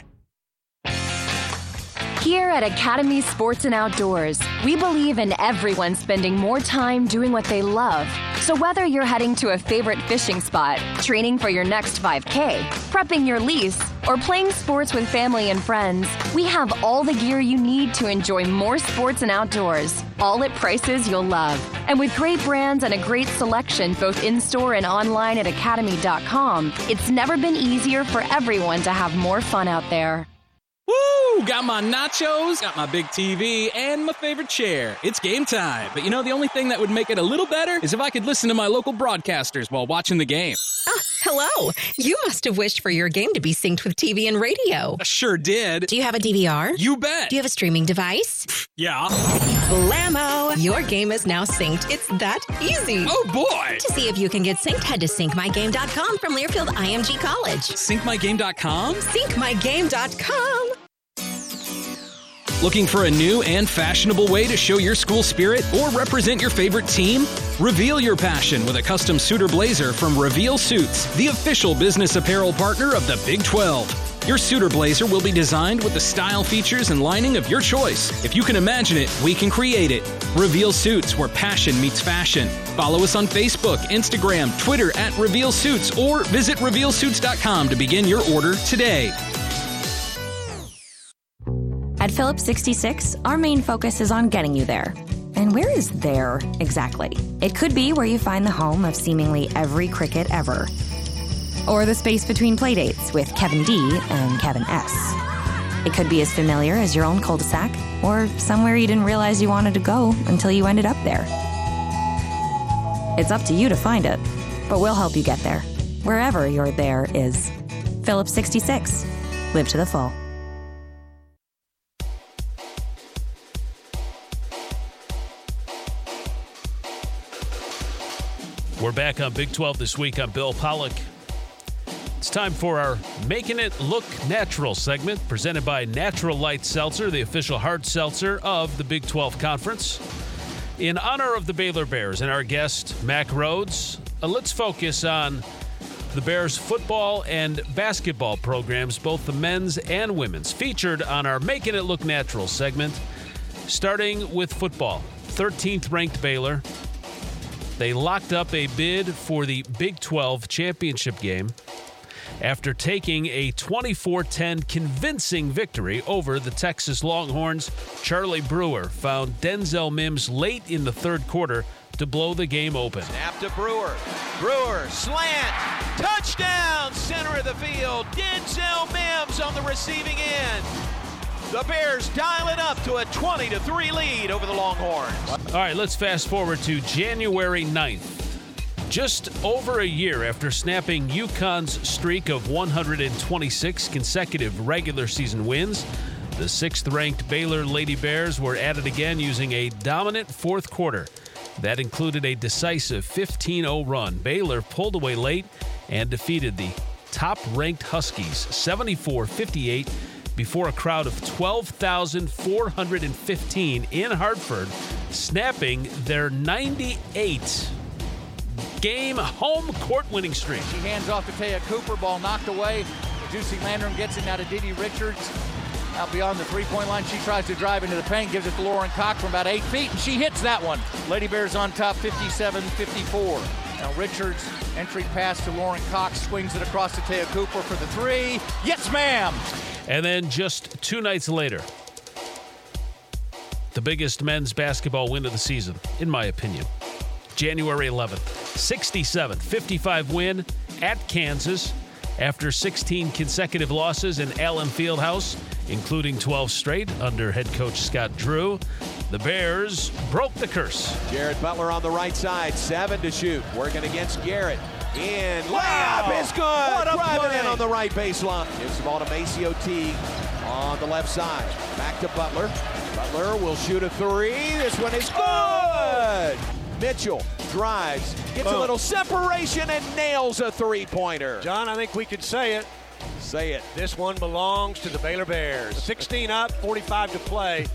Here at Academy Sports and Outdoors, we believe in everyone spending more time doing what they love. So whether you're heading to a favorite fishing spot, training for your next five K, prepping your lease, or playing sports with family and friends, we have all the gear you need to enjoy more sports and outdoors, all at prices you'll love. And with great brands and a great selection both in-store and online at academy dot com, it's never been easier for everyone to have more fun out there. Woo! Got my nachos, got my big T V, and my favorite chair. It's game time. But you know, the only thing that would make it a little better is if I could listen to my local broadcasters while watching the game. Ah, hello. You must have wished for your game to be synced with T V and radio. I sure did. Do you have a D V R? You bet. Do you have a streaming device? Yeah. Blammo! Your game is now synced. It's that easy. Oh, boy. To see if you can get synced, head to sync my game dot com from Learfield I M G College. sync my game dot com? sync my game dot com. Looking for a new and fashionable way to show your school spirit or represent your favorite team? Reveal your passion with a custom suit or blazer from Reveal Suits, the official business apparel partner of the Big twelve. Your suit or blazer will be designed with the style, features, and lining of your choice. If you can imagine it, we can create it. Reveal Suits, where passion meets fashion. Follow us on Facebook, Instagram, Twitter at Reveal Suits, or visit reveal suits dot com to begin your order today. At Phillips sixty-six, our main focus is on getting you there. And where is there exactly? It could be where you find the home of seemingly every cricket ever. Or the space between playdates with Kevin D and Kevin S. It could be as familiar as your own cul-de-sac, or somewhere you didn't realize you wanted to go until you ended up there. It's up to you to find it, but we'll help you get there. Wherever your there is. Phillips sixty-six. Live to the full. We're back on Big twelve this week. I'm Bill Pollock. It's time for our Making It Look Natural segment, presented by Natural Light Seltzer, the official hard seltzer of the Big twelve Conference. In honor of the Baylor Bears and our guest, Mack Rhoades, uh, let's focus on the Bears football and basketball programs, both the men's and women's, featured on our Making It Look Natural segment, starting with football. thirteenth ranked Baylor. They locked up a bid for the Big twelve championship game after taking a twenty-four ten convincing victory over the Texas Longhorns. Charlie Brewer found Denzel Mims late in the third quarter to blow the game open. Snap to Brewer. Brewer, slant, touchdown, center of the field. Denzel Mims on the receiving end. The Bears dial it up to a twenty to three lead over the Longhorns. All right, let's fast forward to January ninth. Just over a year after snapping UConn's streak of one hundred twenty-six consecutive regular season wins, the sixth-ranked Baylor Lady Bears were at it again using a dominant fourth quarter. That included a decisive fifteen oh run. Baylor pulled away late and defeated the top-ranked Huskies seventy-four fifty-eight before a crowd of twelve thousand four hundred fifteen in Hartford, snapping their ninety-eight game home court winning streak. She hands off to Taya Cooper, ball knocked away. Juicy Landrum gets it now to Didi Richards. Out beyond the three-point line, she tries to drive into the paint, gives it to Lauren Cox from about eight feet, and she hits that one. Lady Bears on top, fifty-seven fifty-four. Now Richards, entry pass to Lauren Cox, swings it across to Taya Cooper for the three. Yes, ma'am! And then just two nights later, the biggest men's basketball win of the season, in my opinion. January eleventh, sixty-seven fifty-five win at Kansas after sixteen consecutive losses in Allen Fieldhouse. including twelve straight under head coach Scott Drew. The Bears broke the curse. Jared Butler on the right side, seven to shoot, working against Garrett. In, layup wow. is good. What a Driving play. in on the right baseline. Gives the ball to Maceo Teague on the left side. Back to Butler. Butler will shoot a three. This one is good. Mitchell drives, gets Boom. a little separation and nails a three-pointer. John, I think we could say it. Say it. This one belongs to the Baylor Bears. sixteen up, forty-five to play.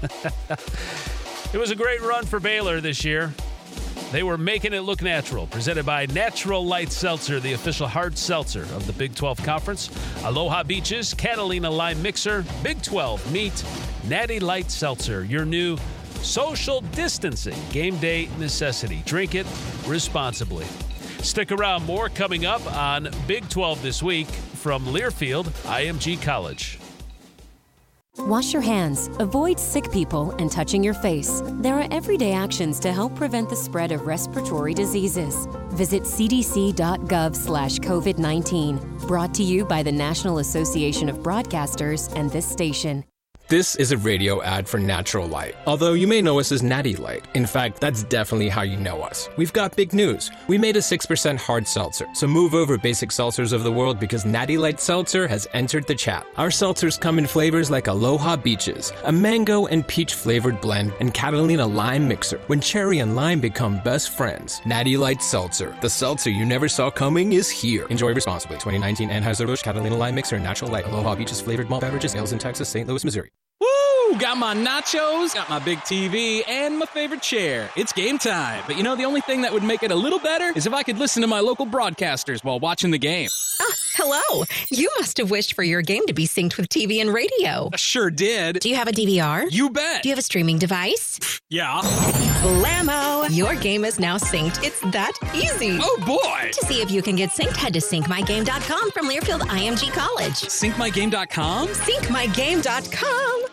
It was a great run for Baylor this year. They were making it look natural. Presented by Natural Light Seltzer, the official hard seltzer of the Big twelve Conference. Aloha Beaches, Catalina Lime Mixer, Big twelve Meat, Natty Light Seltzer, your new social distancing game day necessity. Drink it responsibly. Stick around. More coming up on Big twelve this week from Learfield I M G College. Wash your hands, avoid sick people, and touching your face. There are everyday actions to help prevent the spread of respiratory diseases. Visit c d c dot gov slash covid nineteen. Brought to you by the National Association of Broadcasters and this station. This is a radio ad for Natural Light. Although you may know us as Natty Light. In fact, that's definitely how you know us. We've got big news. We made a six percent hard seltzer. So move over basic seltzers of the world because Natty Light Seltzer has entered the chat. Our seltzers come in flavors like Aloha Beaches, a mango and peach flavored blend, and Catalina Lime Mixer, when cherry and lime become best friends. Natty Light Seltzer. The seltzer you never saw coming is here. Enjoy responsibly. twenty nineteen Anheuser-Busch Catalina Lime Mixer and Natural Light Aloha Beaches flavored malt beverages. Ales in Texas, Saint Louis, Missouri. Woo! Got my nachos, got my big T V, and my favorite chair. It's game time. But you know, the only thing that would make it a little better is if I could listen to my local broadcasters while watching the game. Ah, hello. You must have wished for your game to be synced with T V and radio. I sure did. Do you have a D V R? You bet. Do you have a streaming device? Yeah. Blammo! Your game is now synced. It's that easy. Oh, boy. To see if you can get synced, head to sync my game dot com from Learfield I M G College. sync my game dot com? sync my game dot com.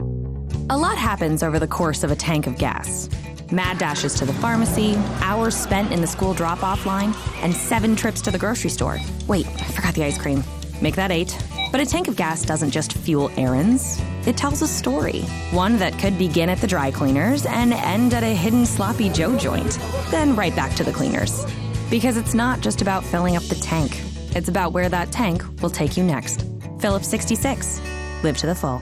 A lot happens over the course of a tank of gas. Mad dashes to the pharmacy, hours spent in the school drop-off line, and seven trips to the grocery store. Wait, I forgot the ice cream. Make that eight. But a tank of gas doesn't just fuel errands. It tells a story. One that could begin at the dry cleaners and end at a hidden Sloppy Joe joint. Then right back to the cleaners. Because it's not just about filling up the tank. It's about where that tank will take you next. Phillips sixty-six. Live to the full.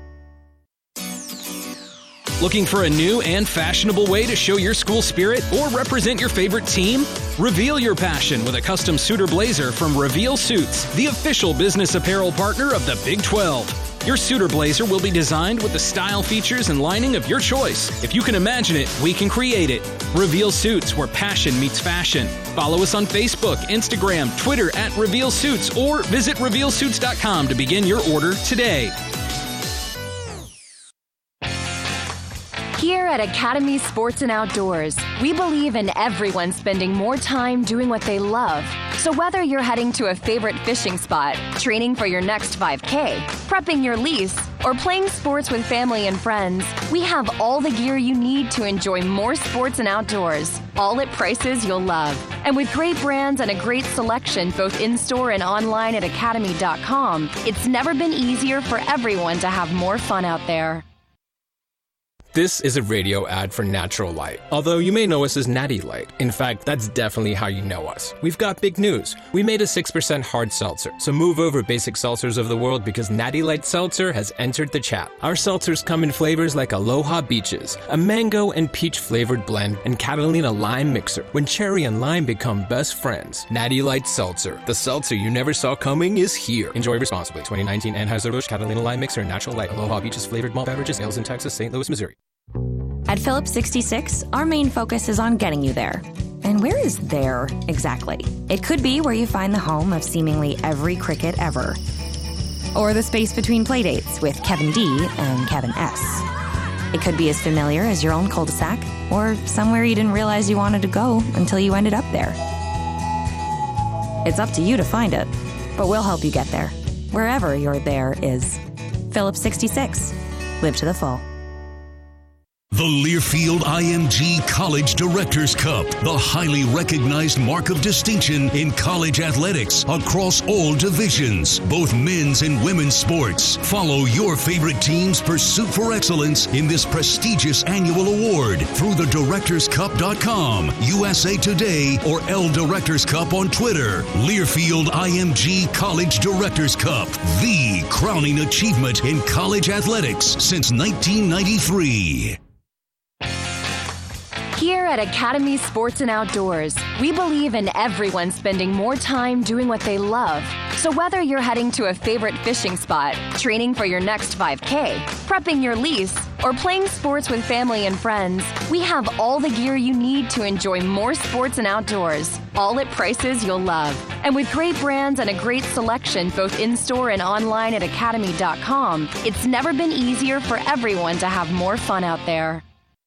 Looking for a new and fashionable way to show your school spirit or represent your favorite team? Reveal your passion with a custom suit or blazer from Reveal Suits, the official business apparel partner of the Big twelve. Your suit or blazer will be designed with the style, features, and lining of your choice. If you can imagine it, we can create it. Reveal Suits, where passion meets fashion. Follow us on Facebook, Instagram, Twitter at Reveal Suits, or visit reveal suits dot com to begin your order today. Here at Academy Sports and Outdoors, we believe in everyone spending more time doing what they love. So whether you're heading to a favorite fishing spot, training for your next five K, prepping your lease, or playing sports with family and friends, we have all the gear you need to enjoy more sports and outdoors, all at prices you'll love. And with great brands and a great selection both in-store and online at academy dot com, it's never been easier for everyone to have more fun out there. This is a radio ad for Natural Light. Although you may know us as Natty Light. In fact, that's definitely how you know us. We've got big news. We made a six percent hard seltzer. So move over basic seltzers of the world because Natty Light Seltzer has entered the chat. Our seltzers come in flavors like Aloha Beaches, a mango and peach flavored blend, and Catalina Lime Mixer, when cherry and lime become best friends. Natty Light Seltzer. The seltzer you never saw coming is here. Enjoy responsibly. twenty nineteen Anheuser-Busch Catalina Lime Mixer and Natural Light Aloha Beaches flavored malt beverages. Ales in Texas, Saint Louis, Missouri. At Phillips sixty-six, our main focus is on getting you there. And where is there exactly? It could be where you find the home of seemingly every cricket ever. Or the space between playdates with Kevin D and Kevin S. It could be as familiar as your own cul-de-sac, or somewhere you didn't realize you wanted to go until you ended up there. It's up to you to find it, but we'll help you get there, wherever your there is. Phillips sixty-six. Live to the full. The Learfield I M G College Directors Cup, the highly recognized mark of distinction in college athletics across all divisions, both men's and women's sports. Follow your favorite team's pursuit for excellence in this prestigious annual award through the directors cup dot com, U S A Today, or L Directors Cup on Twitter. Learfield I M G College Directors Cup, the crowning achievement in college athletics since nineteen ninety-three. Here at Academy Sports and Outdoors, we believe in everyone spending more time doing what they love. So whether you're heading to a favorite fishing spot, training for your next five K, prepping your lease, or playing sports with family and friends, we have all the gear you need to enjoy more sports and outdoors, all at prices you'll love. And with great brands and a great selection both in-store and online at academy dot com, it's never been easier for everyone to have more fun out there.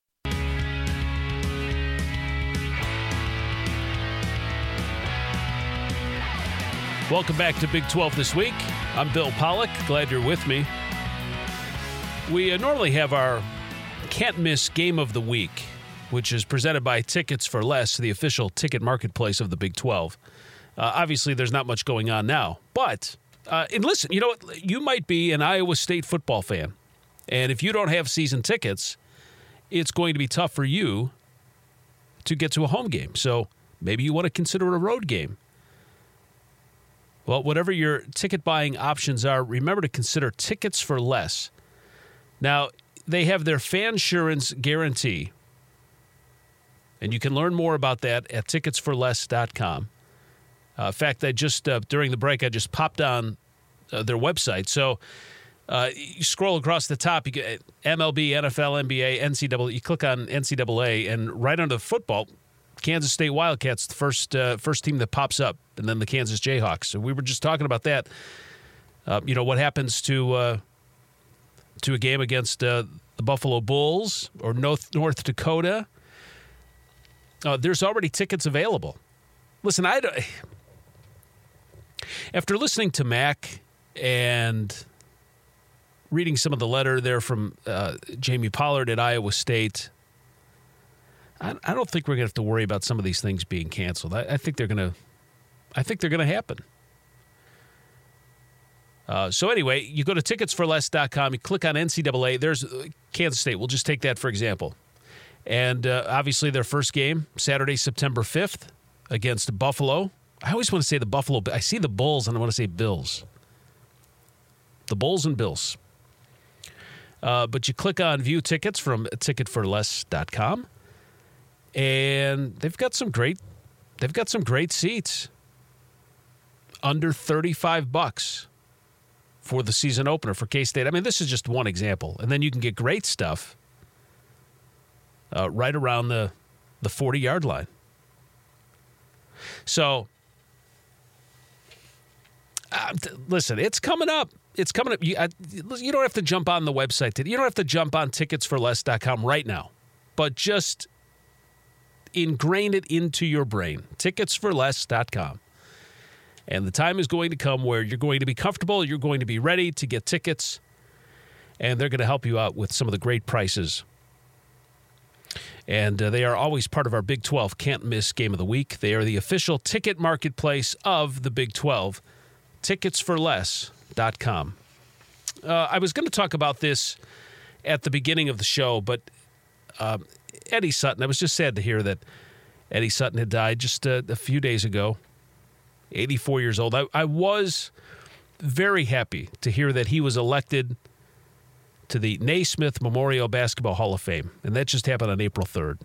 Welcome back to Big twelve This Week. I'm Bill Pollock. Glad you're with me. We uh, normally have our can't-miss game of the week, which is presented by Tickets for Less, the official ticket marketplace of the Big twelve. Uh, obviously, there's not much going on now. But, uh, and listen, you know what? You might be an Iowa State football fan. And if you don't have season tickets, it's going to be tough for you to get to a home game. So maybe you want to consider a road game. Well, whatever your ticket buying options are, remember to consider Tickets for Less. Now, they have their Fansurance guarantee, and you can learn more about that at tickets for less dot com. Uh, in fact, I just, uh, during the break, I just popped on uh, their website. So uh, you scroll across the top, you get M L B, N F L, N B A, N C double A. You click on N C double A, and right under the football, Kansas State Wildcats, the first uh, first team that pops up, and then the Kansas Jayhawks. So we were just talking about that. Uh, you know, what happens to uh, to a game against uh, the Buffalo Bulls or North, North Dakota? Uh, there's already tickets available. Listen, I don't, after listening to Mac and reading some of the letter there from uh, Jamie Pollard at Iowa State, I, I don't think we're going to have to worry about some of these things being canceled. I, I think they're going to. I think they're going to happen. Uh, so anyway, you go to tickets for less dot com. You click on N C double A. There's Kansas State. We'll just take that for example. And uh, obviously their first game, Saturday, September fifth, against Buffalo. I always want to say the Buffalo. I see the Bulls, and I want to say Bills. The Bulls and Bills. Uh, but you click on View Tickets from ticket for less dot com. And they've got some great, they've got some great seats. Under thirty-five bucks for the season opener for K-State. I mean, this is just one example, and then you can get great stuff uh, right around the the forty-yard line. So, uh, t- listen, it's coming up. It's coming up. You, I, you don't have to jump on the website today. You don't have to jump on tickets for less dot com right now, but just ingrain it into your brain. tickets for less dot com. And the time is going to come where you're going to be comfortable, you're going to be ready to get tickets, and they're going to help you out with some of the great prices. And uh, they are always part of our Big twelve can't-miss game of the week. They are the official ticket marketplace of the Big twelve, tickets for less dot com. Uh, I was going to talk about this at the beginning of the show, but uh, Eddie Sutton, I was just sad to hear that Eddie Sutton had died just uh, a few days ago. eighty-four years old. I, I was very happy to hear that he was elected to the Naismith Memorial Basketball Hall of Fame, and that just happened on April third.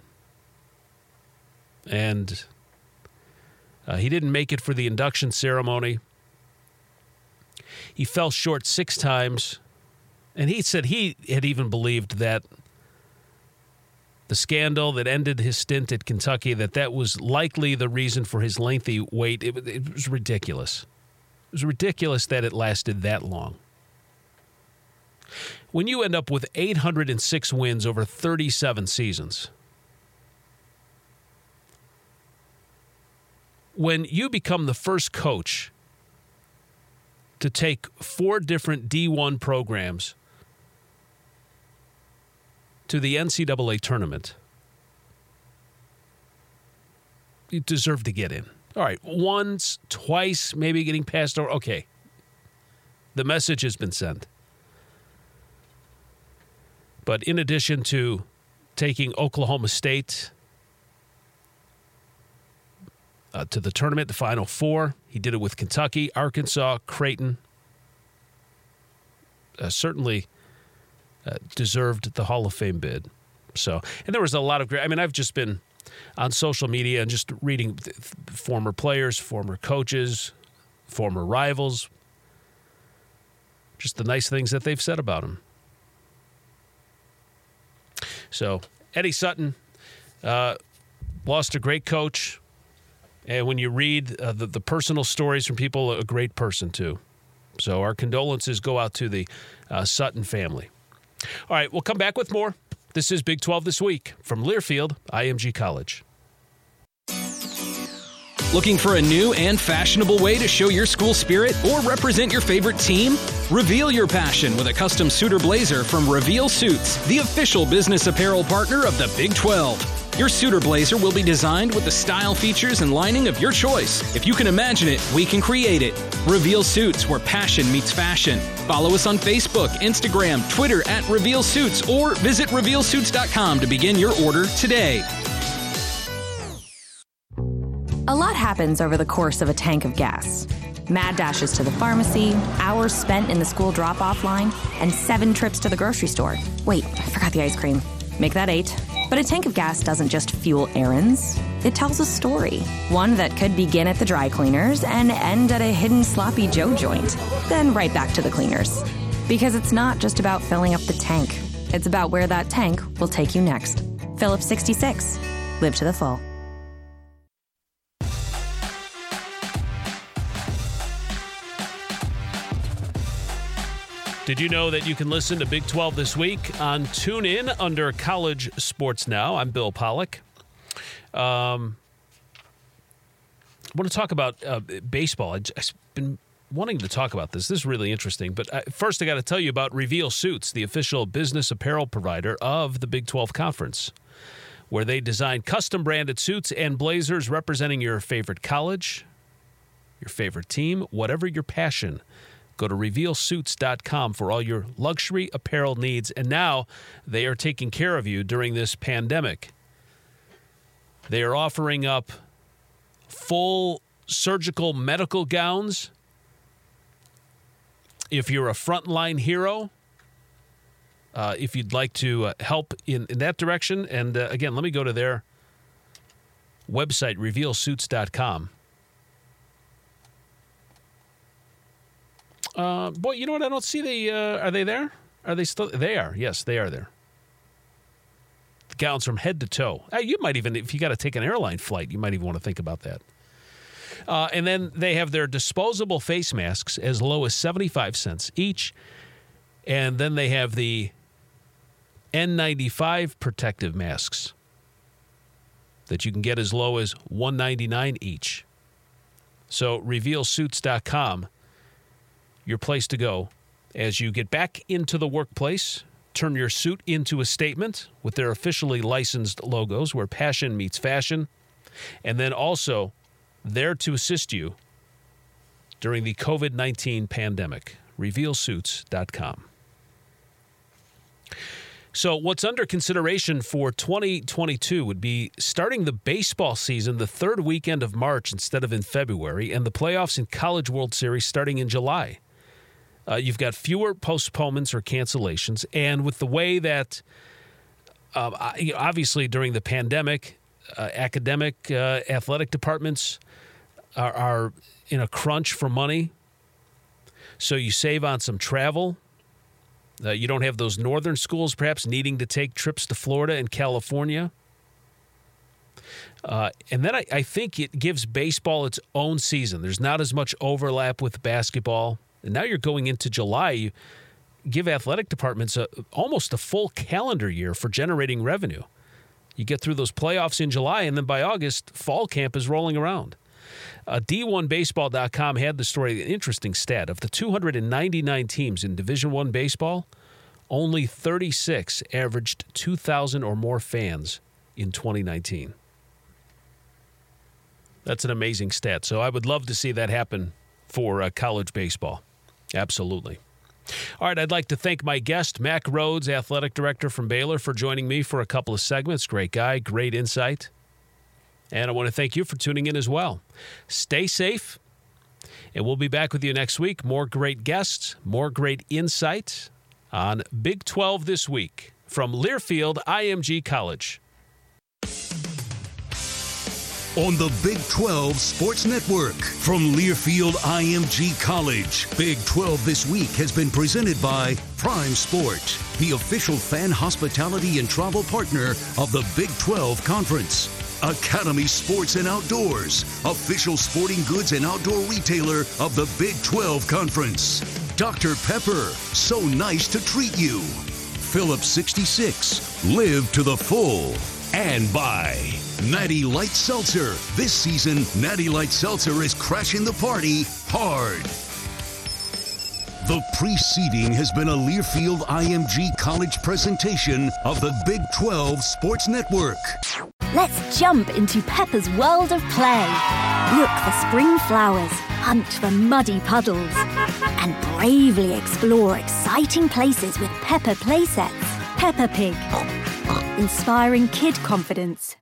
And uh, he didn't make it for the induction ceremony. He fell short six times, and he said he had even believed that the scandal that ended his stint at Kentucky, that that was likely the reason for his lengthy wait. It, it was ridiculous. It was ridiculous that it lasted that long. When you end up with eight hundred six wins over thirty-seven seasons, when you become the first coach to take four different D one programs to the N C double A tournament, you deserve to get in. All right, once, twice, maybe getting passed over. Okay. The message has been sent. But in addition to taking Oklahoma State uh, to the tournament, the Final Four, he did it with Kentucky, Arkansas, Creighton. Uh, certainly uh, deserved the Hall of Fame bid. So, and there was a lot of great, I mean, I've just been on social media and just reading th- former players, former coaches, former rivals, just the nice things that they've said about him. So, Eddie Sutton uh, lost a great coach. And when you read uh, the, the personal stories from people, a great person, too. So, our condolences go out to the uh, Sutton family. All right, we'll come back with more. This is Big twelve This Week from Learfield, I M G College. Looking for a new and fashionable way to show your school spirit or represent your favorite team? Reveal your passion with a custom suit or blazer from Reveal Suits, the official business apparel partner of the Big twelve. Your suit or blazer will be designed with the style, features, and lining of your choice. If you can imagine it, we can create it. Reveal Suits, where passion meets fashion. Follow us on Facebook, Instagram, Twitter at Reveal Suits, or visit reveal suits dot com to begin your order today. A lot happens over the course of a tank of gas. Mad dashes to the pharmacy, hours spent in the school drop-off line, and seven trips to the grocery store. Wait, I forgot the ice cream. Make that eight. But a tank of gas doesn't just fuel errands. It tells a story. One that could begin at the dry cleaners and end at a hidden Sloppy Joe joint. Then right back to the cleaners. Because it's not just about filling up the tank. It's about where that tank will take you next. Phillips sixty-six. Live to the full. Did you know that you can listen to Big twelve This Week on TuneIn under College Sports Now? I'm Bill Pollack. Um, I want to talk about uh, baseball. I've been wanting to talk about this. This is really interesting. But I, first, I got to tell you about Reveal Suits, the official business apparel provider of the Big twelve Conference, where they design custom-branded suits and blazers representing your favorite college, your favorite team, whatever your passion. Go to reveal suits dot com for all your luxury apparel needs. And now they are taking care of you during this pandemic. They are offering up full surgical medical gowns. If you're a frontline hero, uh, if you'd like to uh, help in, in that direction. And uh, again, let me go to their website, reveal suits dot com. Uh, boy, you know what? I don't see the. Uh, are they there? Are they still? They are. Yes, they are there. The gowns from head to toe. Uh, you might even, if you got to take an airline flight, you might even want to think about that. Uh, and then they have their disposable face masks as low as seventy-five cents each. And then they have the N ninety-five protective masks that you can get as low as one ninety-nine each. So reveal suits dot com. Your place to go as you get back into the workplace. Turn your suit into a statement with their officially licensed logos where passion meets fashion. And then also there to assist you during the covid nineteen pandemic. reveal suits dot com. So what's under consideration for twenty twenty-two would be starting the baseball season the third weekend of March instead of in February, and the playoffs in College World Series starting in July. Uh, you've got fewer postponements or cancellations. And with the way that, uh, obviously during the pandemic, uh, academic, uh, athletic departments are, are in a crunch for money. So you save on some travel. Uh, you don't have those northern schools perhaps needing to take trips to Florida and California. Uh, and then I, I think it gives baseball its own season. There's not as much overlap with basketball. And now you're going into July. You give athletic departments a, almost a full calendar year for generating revenue. You get through those playoffs in July, and then by August, fall camp is rolling around. Uh, D one baseball dot com had the story, an interesting stat. Of the two hundred ninety-nine teams in Division I baseball, only thirty-six averaged two thousand or more fans in twenty nineteen. That's an amazing stat. So I would love to see that happen for uh, college baseball. Absolutely. All right, I'd like to thank my guest, Mack Rhoades, athletic director from Baylor, for joining me for a couple of segments. Great guy, great insight. And I want to thank you for tuning in as well. Stay safe, and we'll be back with you next week. More great guests, more great insight on Big twelve This Week from Learfield I M G College. On the Big twelve Sports Network from Learfield I M G College, Big twelve This Week has been presented by Prime Sport, the official fan hospitality and travel partner of the Big twelve Conference. Academy Sports and Outdoors, official sporting goods and outdoor retailer of the Big twelve Conference. Doctor Pepper, so nice to treat you. Phillips sixty-six, live to the full. And by Natty Light Seltzer. This season, Natty Light Seltzer is crashing the party hard. The preceding has been a Learfield I M G College presentation of the Big twelve Sports Network. Let's jump into Peppa's world of play. Look for spring flowers, hunt for muddy puddles, and bravely explore exciting places with Peppa playsets. Peppa Pig, inspiring kid confidence.